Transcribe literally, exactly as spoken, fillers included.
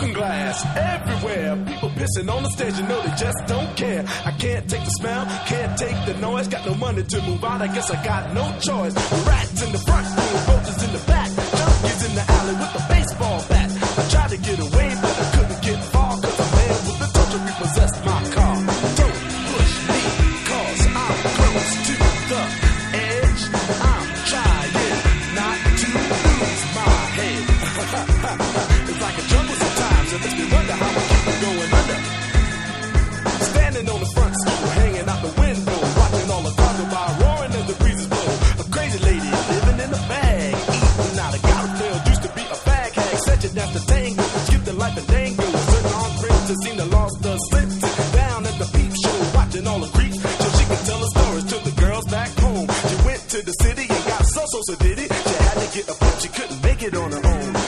broken glass everywhere. People pissing on the stage, you know they just don't care. I can't take the smell, can't take the noise. Got no money to move out, I guess I got no choice. Rats in the front room, roaches in the back, junkies in the alley with a baseball bat. I tried to get away, but I couldn't get far, cause a man with a touch of repossessed my car. Don't push me, cause I'm close to the edge. I'm trying not to lose my head. It's like a jungle sometimes, it makes me wonder how I keep it going under. Standing on the front stool, hanging out the window, watching all the cars go by, roaring as the breezes blow. A crazy lady living in a bag, eating out of gout pills, used to be a fag hag, such a dance the tango, skipped it like the dango. Certain on friends to seem to lost the slits, down at the peep show, watching all the creeps, so she could tell her stories to the girls back home. She went to the city and got so so so did it. She had to get a pimp, she couldn't make it on her own.